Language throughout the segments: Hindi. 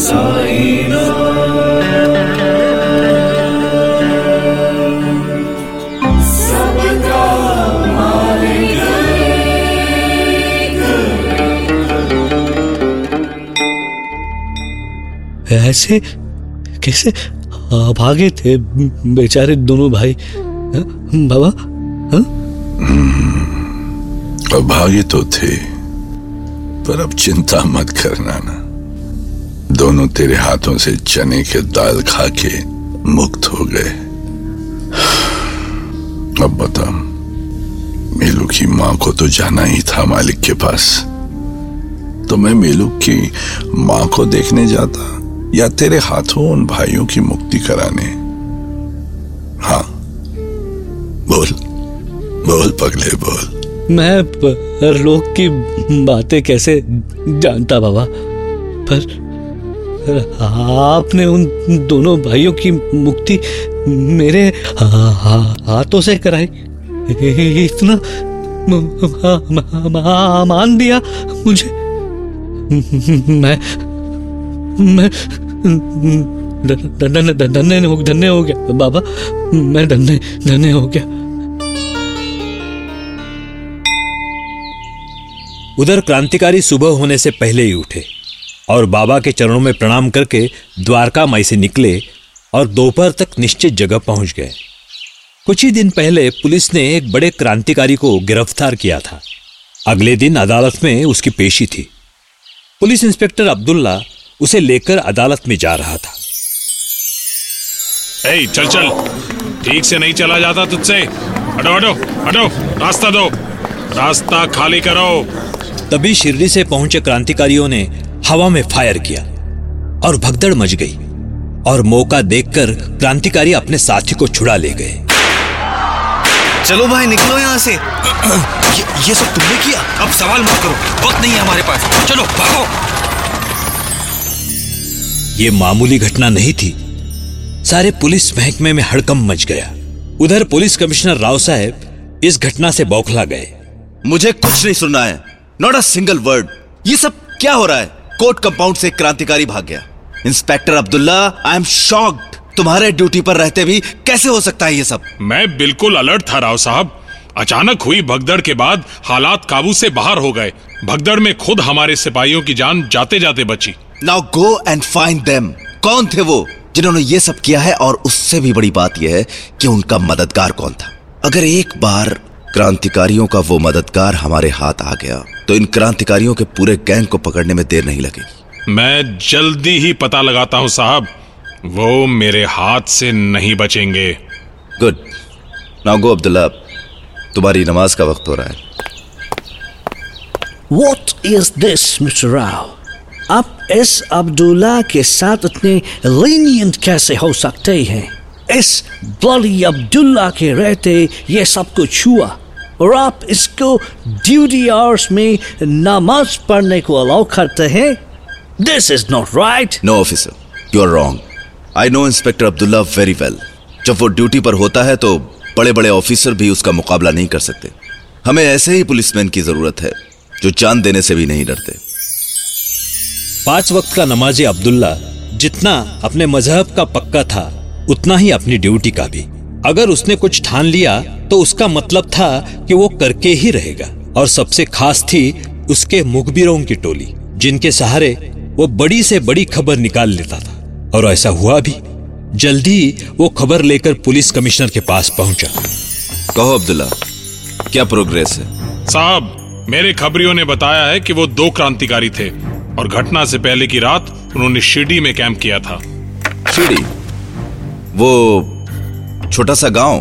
साईं सबका मालिक ऐसे कैसे भागे थे बेचारे दोनों भाई बाबा? भागे तो थे, पर अब चिंता मत करना ना, दोनों तेरे हाथों से चने के दाल खा के मुक्त हो गए। अब बता, मेलू की मां को तो जाना ही था मालिक के पास, तो मैं मेलू की मां को देखने जाता या तेरे हाथों उन भाइयों की मुक्ति कराने? हाँ बोल बोल पगले बोल। मैं परलोक की बातें कैसे जानता बाबा, पर आपने उन दोनों भाइयों की मुक्ति मेरे हाथों से कराई, इतना मान दिया मुझे। मैं धन्य हो गया बाबा, मैं धन्य हो गया। उधर क्रांतिकारी सुबह होने से पहले ही उठे और बाबा के चरणों में प्रणाम करके द्वारका माई से निकले और दोपहर तक निश्चित जगह पहुंच गए। कुछ ही दिन पहले पुलिस ने एक बड़े क्रांतिकारी को गिरफ्तार किया था। अगले दिन अदालत में उसकी पेशी थी। पुलिस इंस्पेक्टर अब्दुल्ला उसे लेकर अदालत में जा रहा था। ए, चल चल, ठीक से नहीं चला जाता तुझसे। हटो हटो हटो, रास्ता दो, रास्ता खाली करो। तभी शिरडी से पहुंचे क्रांतिकारियों ने हवा में फायर किया और भगदड़ मच गई और मौका देखकर क्रांतिकारी अपने साथी को छुड़ा ले गए। चलो भाई निकलो यहाँ से। ये सब तुमने किया? अब सवाल मत करो, वक्त नहीं है हमारे पास, चलो भागो। ये मामूली घटना नहीं थी, सारे पुलिस महकमे में हड़कंप मच गया। उधर पुलिस कमिश्नर राव साहब इस घटना से बौखला गए। मुझे कुछ नहीं सुनना है, नॉट अ सिंगल वर्ड। ये सब क्या हो रहा है? कोर्ट कंपाउंड से क्रांतिकारी भाग गया। Inspector Abdullah, I am shocked. तुम्हारे ड्यूटी पर रहते भी कैसे हो सकता है ये सब? मैं बिल्कुल अलर्ट था राव साहब। अचानक हुई भगदड़ के बाद हालात काबू से बाहर हो गए। भगदड़ में खुद हमारे सिपाहियों की जान जाते जाते बची। Now go and find them. कौन थे वो जिन्होंने ये सब किया है? और उससे भी बड़ी बात यह है कि उनका मददगार कौन था। अगर एक बार क्रांतिकारियों का वो मददगार हमारे हाथ आ गया तो इन क्रांतिकारियों के पूरे गैंग को पकड़ने में देर नहीं लगेगी। मैं जल्दी ही पता लगाता हूं साहब, वो मेरे हाथ से नहीं बचेंगे। गुड, नाउ गो अब्दुल्ला, तुम्हारी नमाज का वक्त हो रहा है। What is this, Mr. Rao? आप इस अब्दुल्ला के साथ इतने lenient कैसे हो सकते हैं? इस ब्लडी अब्दुल्ला के रहते ये सब कुछ हुआ और आप इसको ड्यूटी आवर्स में नमाज पढ़ने को अलाउ करते हैं? This is not right. No officer, you are wrong. I know Inspector Abdullah very well. जब वो ड्यूटी पर होता है तो बड़े बड़े ऑफिसर भी उसका मुकाबला नहीं कर सकते। हमें ऐसे ही पुलिसमैन की जरूरत है जो जान देने से भी नहीं डरते। 5 वक्त का नमाजी अब्दुल्ला जितना अपने मजहब का पक्का था उतना ही अपनी ड्यूटी का भी। अगर उसने कुछ ठान लिया तो उसका मतलब था कि वो करके ही रहेगा। और सबसे खास थी उसके मुखबिरों की टोली, जिनके सहारे वो बड़ी से बड़ी खबर निकाल लेता था। और ऐसा हुआ भी। जल्दी वो खबर लेकर पुलिस कमिश्नर के पास पहुंचा। कहो अब्दुल्ला, क्या प्रोग्रेस है? साहब, मेरे खबरियों ने बताया है कि वो 2 क्रांतिकारी थे और घटना से पहले की रात उन्होंने शिरडी में कैंप किया था। शिरडी? वो छोटा सा गांव?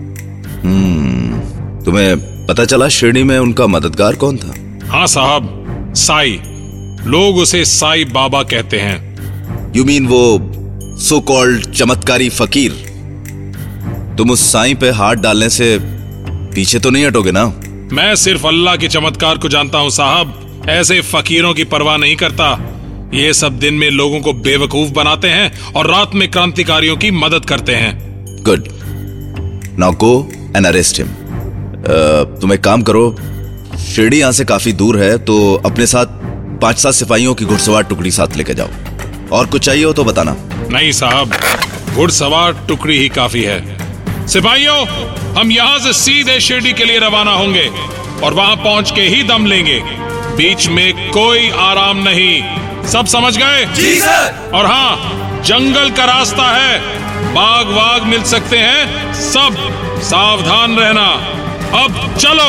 तुम्हें पता चला शिरडी में उनका मददगार कौन था? हाँ साहब, साई। लोग उसे साई बाबा कहते हैं। यू मीन वो सो कॉल्ड चमत्कारी फकीर? तुम उस साई पे हाथ डालने से पीछे तो नहीं हटोगे ना? मैं सिर्फ अल्लाह के चमत्कार को जानता हूं साहब, ऐसे फकीरों की परवाह नहीं करता। ये सब दिन में लोगों को बेवकूफ बनाते हैं और रात में क्रांतिकारियों की मदद करते हैं। Good, now go and arrest him. तुम एक काम करो, शिरडी यहां से काफी दूर है तो अपने साथ 5-7 सिपाहियों की घुड़सवार टुकड़ी साथ लेके जाओ और कुछ चाहिए हो तो बताना। नहीं साहब, घुड़सवार टुकड़ी ही काफी है। सिपाहियों, हम यहाँ से सीधे शिरडी के लिए रवाना होंगे और वहां पहुंच के ही दम लेंगे। बीच में कोई आराम नहीं, सब समझ गए? जी सर। और हाँ, जंगल का रास्ता है, बाघ वाघ मिल सकते हैं, सब सावधान रहना। अब चलो।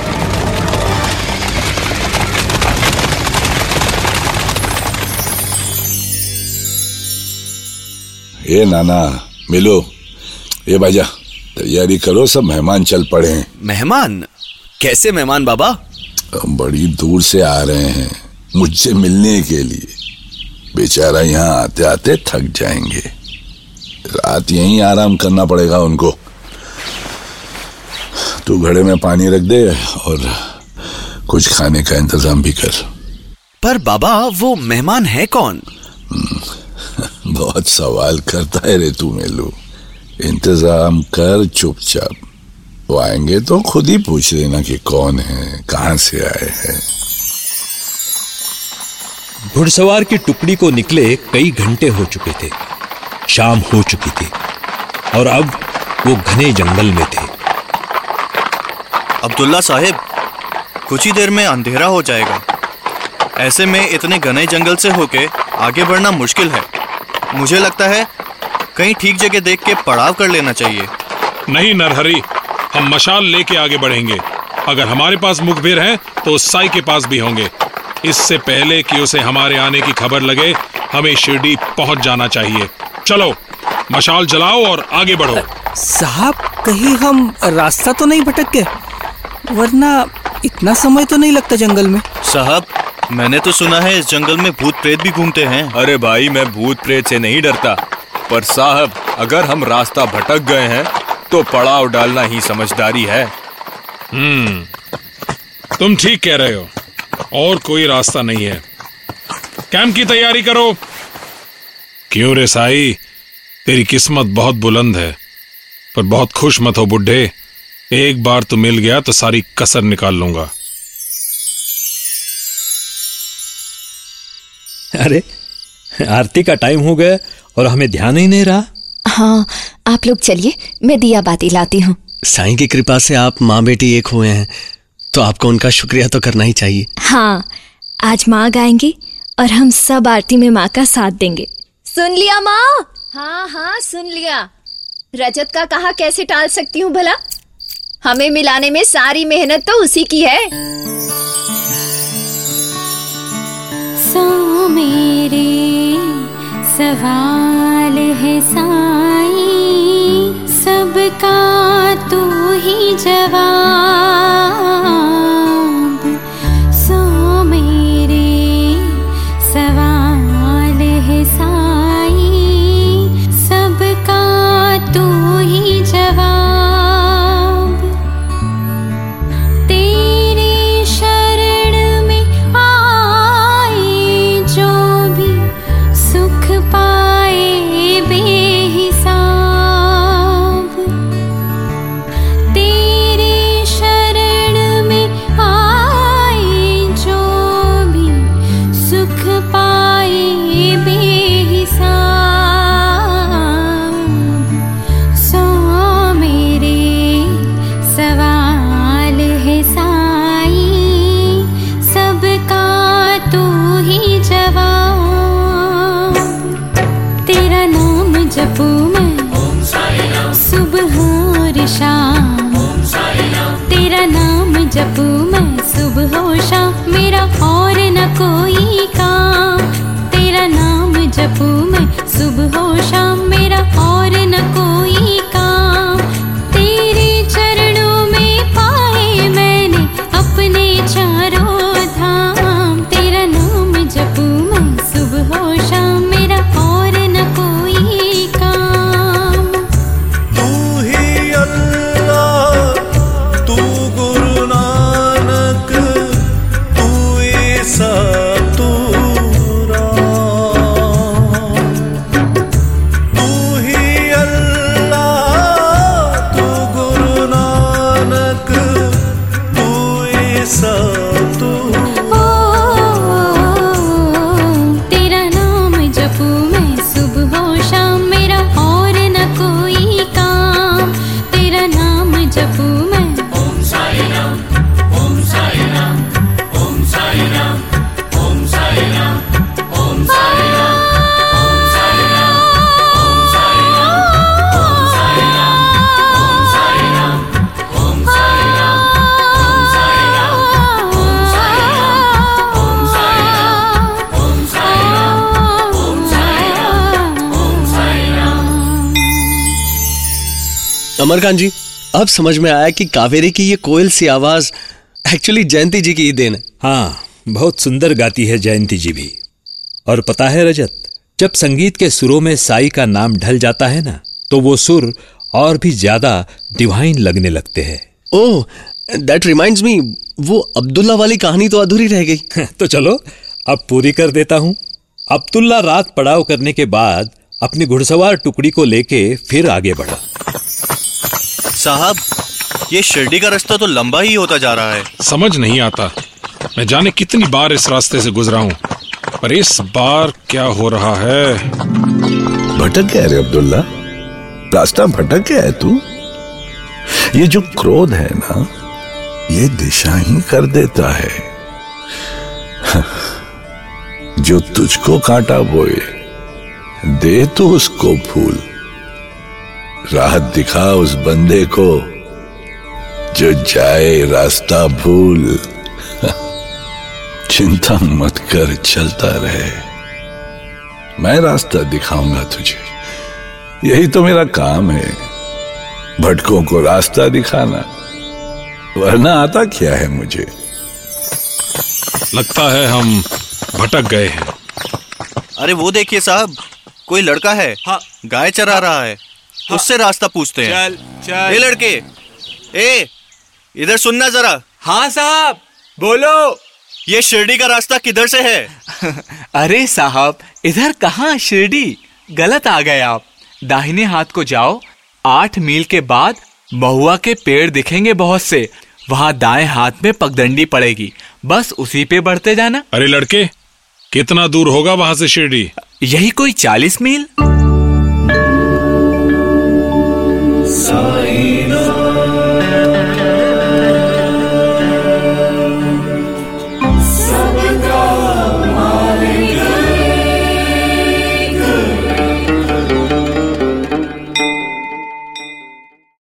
ये नाना मिलो, ये बाजा तैयारी करो, सब मेहमान चल पड़े हैं। मेहमान? कैसे मेहमान बाबा? बड़ी दूर से आ रहे हैं मुझसे मिलने के लिए। बेचारा यहाँ आते आते थक जाएंगे, रात यहीं आराम करना पड़ेगा उनको। तू घड़े में पानी रख दे और कुछ खाने का इंतजाम भी कर। पर बाबा, वो मेहमान है कौन? बहुत सवाल करता है रे तू मेलू। इंतजाम कर चुपचाप, वो आएंगे तो खुद ही पूछ लेना कि कौन है, कहां से आए हैं। घुड़सवार की टुकड़ी को निकले कई घंटे हो चुके थे, शाम हो चुकी थी और अब वो घने जंगल में थे। अब्दुल्ला साहिब, कुछ ही देर में अंधेरा हो जाएगा। ऐसे में इतने घने जंगल से होके आगे बढ़ना मुश्किल है। मुझे लगता है कहीं ठीक जगह देख के पड़ाव कर लेना चाहिए। नहीं नरहरी, हम मशाल लेके आगे बढ़ेंगे। अगर हमारे पास मुखबिर हैं तो उस साई के पास भी होंगे। इससे पहले कि उसे हमारे आने की खबर लगे, हमें शिरडी पहुंच जाना चाहिए। चलो, मशाल जलाओ और आगे बढ़ो। साहब, कहीं हम रास्ता तो नहीं भटक गए? वरना इतना समय तो नहीं लगता जंगल में। साहब, मैंने तो सुना है इस जंगल में भूत प्रेत भी घूमते हैं। अरे भाई, मैं भूत प्रेत से नहीं डरता, पर साहब अगर हम रास्ता भटक गए हैं तो पड़ाव डालना ही समझदारी है। तुम ठीक कह रहे हो, और कोई रास्ता नहीं है। कैंप की तैयारी करो। क्यों रे साई, तेरी किस्मत बहुत बुलंद है, पर बहुत खुश मत हो बुड्ढे। एक बार तू मिल गया तो सारी कसर निकाल लूंगा। अरे, आरती का टाइम हो गया और हमें ध्यान ही नहीं रहा। हाँ, आप लोग चलिए, मैं दिया बाती लाती हूँ। साईं की कृपा से आप माँ बेटी एक हुए हैं, तो आपको उनका शुक्रिया तो करना ही चाहिए। हाँ, आज माँ गाएंगी और हम सब आरती में माँ का साथ देंगे। सुन लिया माँ? हाँ हाँ, सुन लिया। रजत का कहा कैसे टाल सकती हूँ भला? हमें मिलाने में सारी मेहनत तो उसी की है। सो मेरे सवाल है साईं, सबका तू ही जवाब। सो मेरे सवाल है साईं, सबका तू ही जवाब। तेरी शरण में आए जो भी सुख पाए बेहिसाब। तेरी शरण में आए जो भी सुख पाए बेहिसाब। सो मेरे सवाल है साईं, सबका तू ही जवाब। तेरा नाम जपूं मैं सुबह और शाम। तेरा नाम जपूं मैं सुबह और शाम, मेरा और न कोई काम। तेरा नाम जपूं मैं सुबह और शाम, मेरा और न कोई काम। तेरे चरणों में पाए मैंने अपने चारों धाम। तेरा नाम जपूं मैं सुबह और शाम, मेरा और न कोई काम। तू ही अल्लाह, तू गुरु नानक, तू ईसा, तू राम। अमरकांत जी, अब समझ में आया कि कावेरी की ये कोयल सी आवाज एक्चुअली जयंती जी की ही देन है। हाँ, बहुत सुंदर गाती है जयंती जी भी। और पता है रजत, जब संगीत के सुरों में साई का नाम ढल जाता है ना, तो वो सुर और भी ज्यादा डिवाइन लगने लगते हैं। ओह, दैट रिमाइंड्स मी, वो अब्दुल्ला वाली कहानी तो अधूरी रह गई। तो चलो अब पूरी कर देता हूं। अब्दुल्ला रात पड़ाव करने के बाद अपनी घुड़सवार टुकड़ी को लेके फिर आगे बढ़ा। साहब, ये शिरडी का रास्ता तो लंबा ही होता जा रहा है। समझ नहीं आता, मैं जाने कितनी बार इस रास्ते से गुजरा हूं, पर इस बार क्या हो रहा है? भटक गया रे अब्दुल्ला, रास्ता भटक गया है तू। ये जो क्रोध है ना, ये दिशा ही कर देता है। जो तुझको कांटा बोए, दे तू उसको फूल। राह दिखा उस बंदे को जो जाए रास्ता भूल। चिंता मत कर, चलता रहे, मैं रास्ता दिखाऊंगा तुझे। यही तो मेरा काम है, भटकों को रास्ता दिखाना, वरना आता क्या है मुझे। लगता है हम भटक गए हैं। अरे वो देखिए साहब, कोई लड़का है। हाँ, गाय चरा रहा है। हाँ, उससे रास्ता पूछते हैं। चल चल। ए लड़के, ए इधर सुनना जरा। हाँ साहब, बोलो। ये शिरडी का रास्ता किधर से है? अरे साहब, इधर कहाँ शिरडी, गलत आ गए आप। दाहिने हाथ को जाओ, 8 मील के बाद महुआ के पेड़ दिखेंगे बहुत से, वहाँ दाएं हाथ में पगडंडी पड़ेगी, बस उसी पे बढ़ते जाना। अरे लड़के, कितना दूर होगा वहां से शिरडी? यही कोई 40 मील।